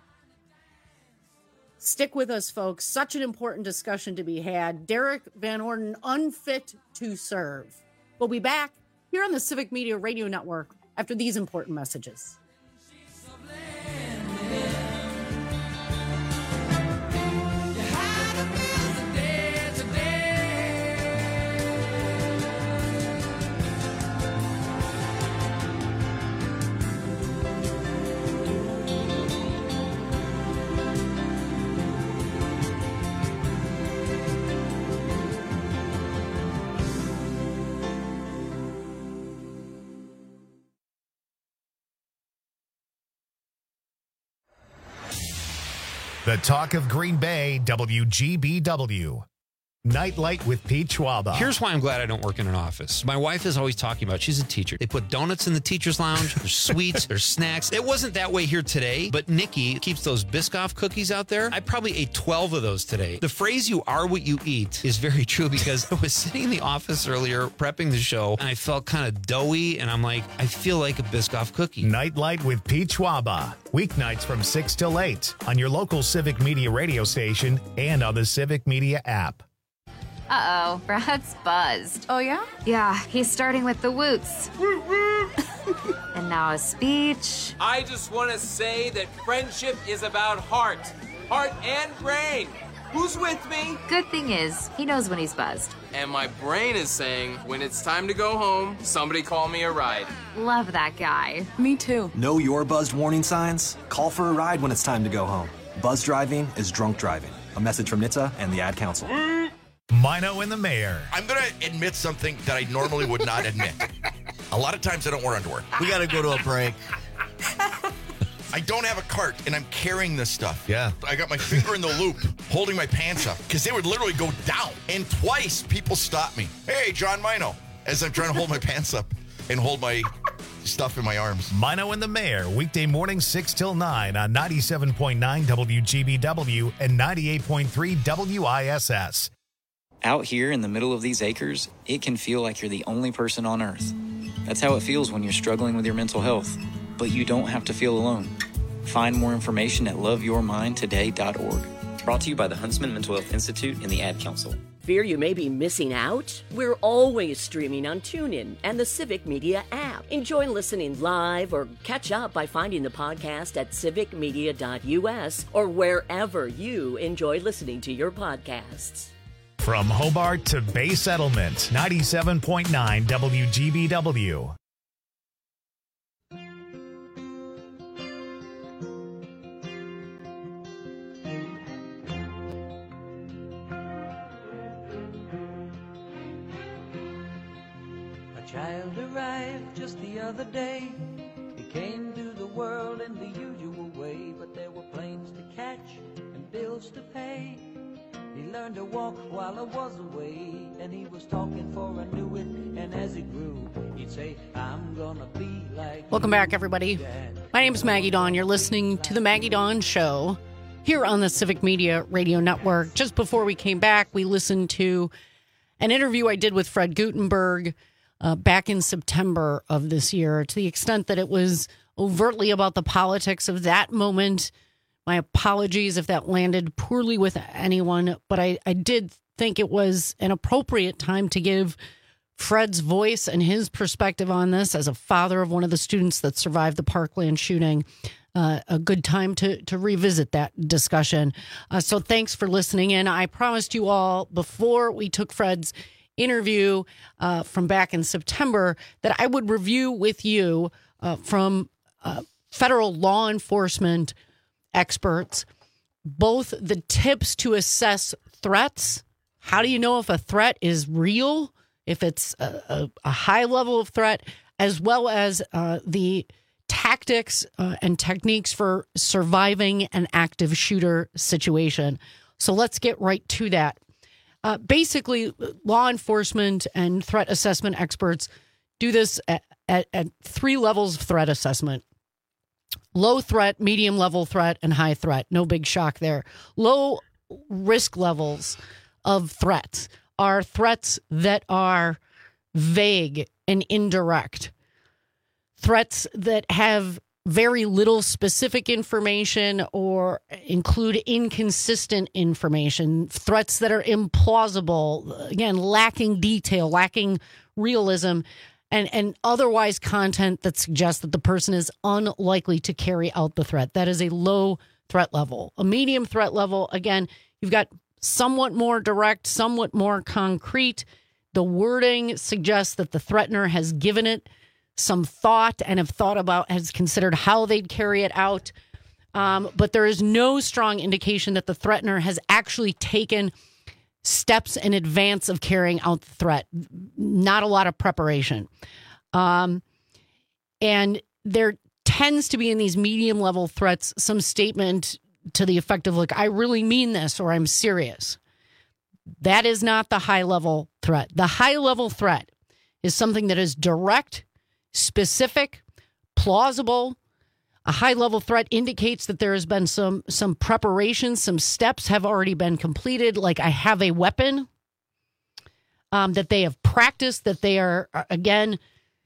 Stick with us, folks. Such an important discussion to be had. Derek Van Orden, unfit to serve. We'll be back here on the Civic Media Radio Network after these important messages. The talk of Green Bay, W G B W. Nightlight with Pete Schwaba. Here's why I'm glad I don't work in an office. My wife is always talking about, she's a teacher. They put donuts in the teacher's lounge. There's sweets. There's snacks. It wasn't that way here today, but Nikki keeps those Biscoff cookies out there. I probably ate twelve of those today. The phrase you are what you eat is very true because I was sitting in the office earlier prepping the show and I felt kind of doughy and I'm like, I feel like a Biscoff cookie. Nightlight with Pete Schwaba. Weeknights from six till eight on your local Civic Media radio station and on the Civic Media app. Uh-oh, Brad's buzzed. Oh, yeah? Yeah, he's starting with the woots. And now a speech. I just want to say that friendship is about heart. Heart and brain. Who's with me? Good thing is, he knows when he's buzzed. And my brain is saying, when it's time to go home, somebody call me a ride. Love that guy. Me too. Know your buzzed warning signs? Call for a ride when it's time to go home. Buzz driving is drunk driving. A message from N H T S A and the Ad Council. Mino and the Mayor. I'm going to admit something that I normally would not admit. A lot of times I don't wear underwear. We got to go to a break. I don't have a cart, and I'm carrying this stuff. Yeah. I got my finger in the loop, holding my pants up, because they would literally go down. And twice, people stopped me. Hey, John Mino, as I'm trying to hold my pants up and hold my stuff in my arms. Mino and the Mayor, weekday morning six till nine on ninety-seven point nine W G B W and ninety-eight point three W I S S. Out here in the middle of these acres, it can feel like you're the only person on Earth. That's how it feels when you're struggling with your mental health. But you don't have to feel alone. Find more information at love your mind today dot org. Brought to you by the Huntsman Mental Health Institute and the Ad Council. Fear you may be missing out? We're always streaming on TuneIn and the Civic Media app. Enjoy listening live or catch up by finding the podcast at civic media dot U S or wherever you enjoy listening to your podcasts. From Hobart to Bay Settlement, ninety-seven point nine W G B W. A child arrived just the other day. He came to the world in the usual way, but there were planes to catch and bills to pay. He learned to walk while I was away, and he was talking for I knew it, and as he grew, he'd say, I'm gonna be like Welcome back, everybody. My name is Maggie Dawn. You're listening to The Maggie Dawn Show here on the Civic Media Radio Network. Just before we came back, we listened to an interview I did with Fred Gutenberg uh, back in September of this year, to the extent that it was overtly about the politics of that moment. My apologies if that landed poorly with anyone, but I, I did think it was an appropriate time to give Fred's voice and his perspective on this as a father of one of the students that survived the Parkland shooting. Uh, a good time to to revisit that discussion. Uh, so thanks for listening in. I promised you all before we took Fred's interview uh, from back in September that I would review with you uh, from uh, federal law enforcement experts, both the tips to assess threats. How do you know if a threat is real, if it's a, a, a high level of threat, as well as uh, the tactics uh, and techniques for surviving an active shooter situation. So let's get right to that. Uh, basically, law enforcement and threat assessment experts do this at, at, at three levels of threat assessment. Low threat, medium level threat, and high threat. No big shock there. Low risk levels of threats are threats that are vague and indirect. Threats that have very little specific information or include inconsistent information. Threats that are implausible, again, lacking detail, lacking realism, and, and otherwise content that suggests that the person is unlikely to carry out the threat. That is a low threat level. A medium threat level, again, you've got somewhat more direct, somewhat more concrete. The wording suggests that the threatener has given it some thought and have thought about, has considered how they'd carry it out. Um, but there is no strong indication that the threatener has actually taken steps in advance of carrying out the threat. Not a lot of preparation. Um, and there tends to be in these medium level threats some statement to the effect of, like, I really mean this, or I'm serious. That is not the high-level threat. The high-level threat is something that is direct, specific, plausible. A high-level threat indicates that there has been some some preparation, some steps have already been completed, like I have a weapon, um, that they have practiced, that they are, again,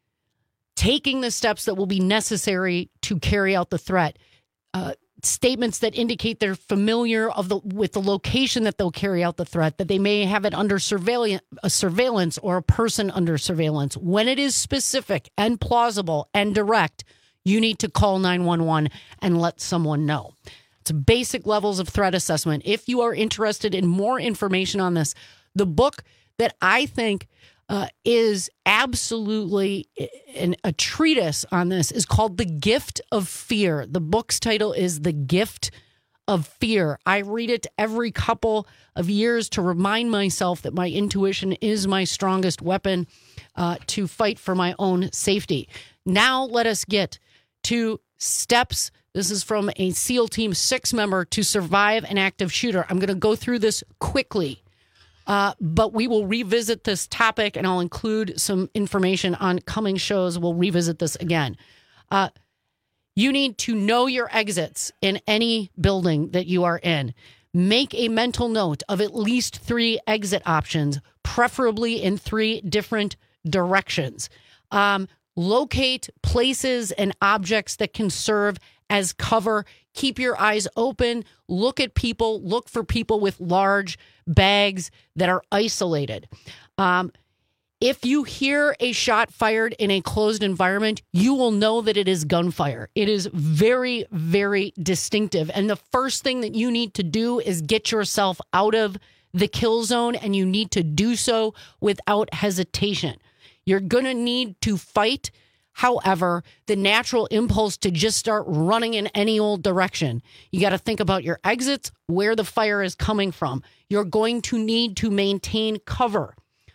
taking the steps that will be necessary to carry out the threat. Uh, statements that indicate they're familiar of the with the location that they'll carry out the threat, that they may have it under surveillance, a surveillance or a person under surveillance. When it is specific and plausible and direct, you need to call nine one one and let someone know. It's basic levels of threat assessment. If you are interested in more information on this, the book that I think uh, is absolutely an, a treatise on this is called The Gift of Fear. The book's title is The Gift of Fear. I read it every couple of years to remind myself that my intuition is my strongest weapon uh, to fight for my own safety. Now let us get to steps. This is from a SEAL Team six member to survive an active shooter. I'm going to go through this quickly. Uh, but we will revisit this topic, and I'll include some information on coming shows. We'll revisit this again. Uh, you need to know your exits in any building that you are in. Make a mental note of at least three exit options, preferably in three different directions. Um, locate places and objects that can serve as cover. Keep your eyes open. Look at people. Look for people with large bags that are isolated. Um, if you hear a shot fired in a closed environment, you will know that it is gunfire. It is very, very distinctive. And the first thing that you need to do is get yourself out of the kill zone, and you need to do so without hesitation. You're going to need to fight. However, the natural impulse to just start running in any old direction. You got to think about your exits, where the fire is coming from. You're going to need to maintain cover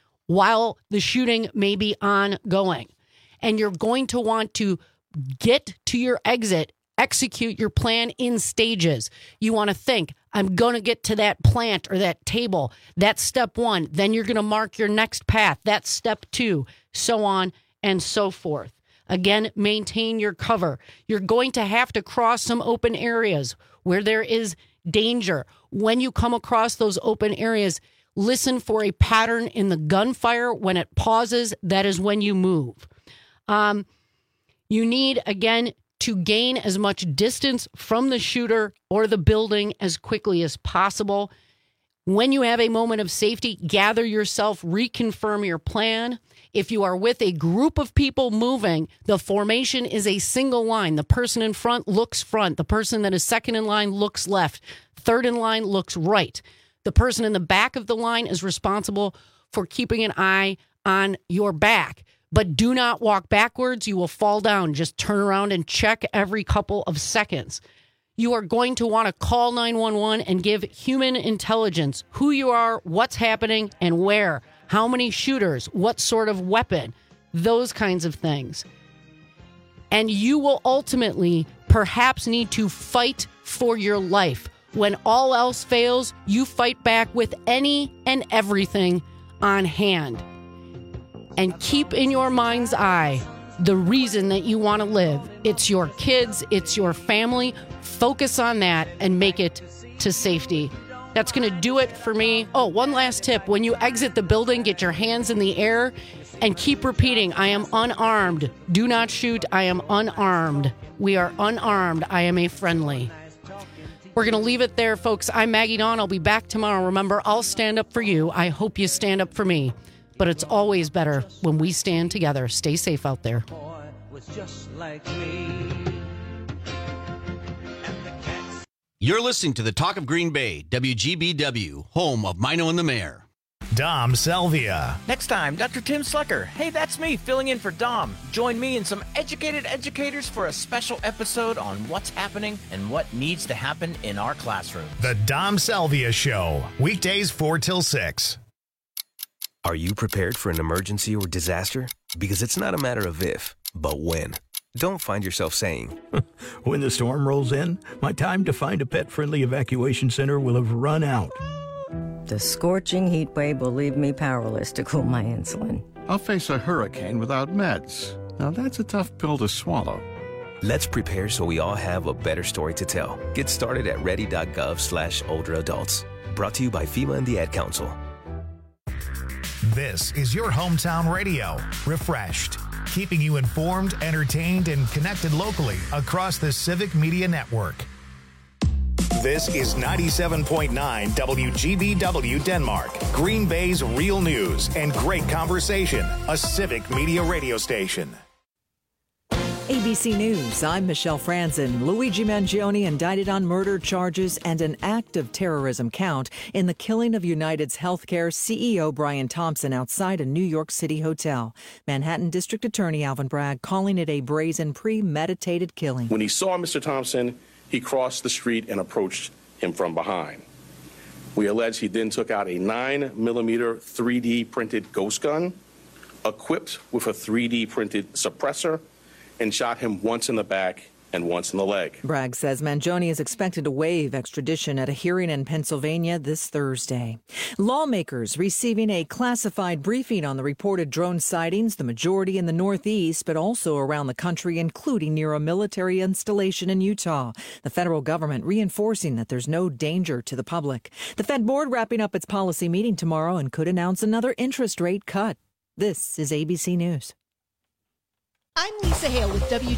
while the shooting may be ongoing. And you're going to want to get to your exit, execute your plan in stages. You want to think, I'm going to get to that plant or that table. That's step one. Then you're going to mark your next path. That's step two, so on and so forth. Again, maintain your cover. You're going to have to cross some open areas where there is danger. When you come across those open areas, listen for a pattern in the gunfire. When it pauses, that is when you move. Um, you need, again, to gain as much distance from the shooter or the building as quickly as possible. When you have a moment of safety, gather yourself, reconfirm your plan. If you are with a group of people moving, the formation is a single line. The person in front looks front. The person that is second in line looks left. Third in line looks right. The person in the back of the line is responsible for keeping an eye on your back. But do not walk backwards. You will fall down. Just turn around and check every couple of seconds. You are going to want to call nine one one and give human intelligence who you are, what's happening, and where. How many shooters, what sort of weapon, those kinds of things. And you will ultimately perhaps need to fight for your life. When all else fails, you fight back with any and everything on hand. And keep in your mind's eye the reason that you want to live. It's your kids, it's your family. Focus on that and make it to safety. That's going to do it for me. Oh, one last tip. When you exit the building, get your hands in the air and keep repeating, I am unarmed. Do not shoot. I am unarmed. We are unarmed. I am a friendly. We're going to leave it there, folks. I'm Maggie Dawn. I'll be back tomorrow. Remember, I'll stand up for you. I hope you stand up for me. But it's always better when we stand together. Stay safe out there. You're listening to the Talk of Green Bay, W G B W, home of Mino and the Mayor. Dom Selvia. Next time, Doctor Tim Slucker. Hey, that's me, filling in for Dom. Join me and some educated educators for a special episode on what's happening and what needs to happen in our classroom. The Dom Selvia Show, weekdays four till six. Are you prepared for an emergency or disaster? Because it's not a matter of if, but when. Don't find yourself saying, when the storm rolls in, my time to find a pet-friendly evacuation center will have run out. The scorching heat wave will leave me powerless to cool my insulin. I'll face a hurricane without meds. Now that's a tough pill to swallow. Let's prepare so we all have a better story to tell. Get started at ready.gov slash older adults. Brought to you by FEMA and the Ad Council. This is your hometown radio, Refreshed, keeping you informed, entertained, and connected locally across the Civic Media Network. This is ninety-seven point nine W G B W Denmark, Green Bay's real news and great conversation, a Civic Media radio station. A B C News, I'm Michelle Franzen. Luigi Mangione indicted on murder charges and an act of terrorism count in the killing of United's healthcare C E O Brian Thompson outside a New York City hotel. Manhattan District Attorney Alvin Bragg calling it a brazen, premeditated killing. When he saw Mister Thompson, he crossed the street and approached him from behind. We allege he then took out a nine millimeter three D printed ghost gun, equipped with a three D printed suppressor, and shot him once in the back and once in the leg. Bragg says Mangione is expected to waive extradition at a hearing in Pennsylvania this Thursday. Lawmakers receiving a classified briefing on the reported drone sightings, the majority in the Northeast, but also around the country, including near a military installation in Utah. The federal government reinforcing that there's no danger to the public. The Fed board wrapping up its policy meeting tomorrow and could announce another interest rate cut. This is A B C News. I'm Lisa Hale with W